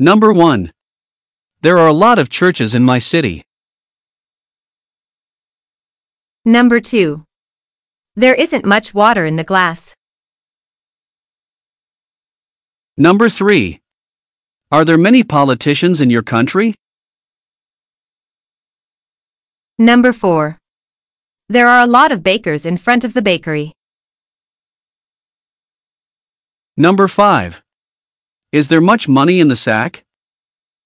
Number 1. There are a lot of churches in my city. Number 2. There isn't much water in the glass. Number 3. Are there many politicians in your country? Number 4. There are a lot of bakers in front of the bakery. Number 5. Is there much money in the sack?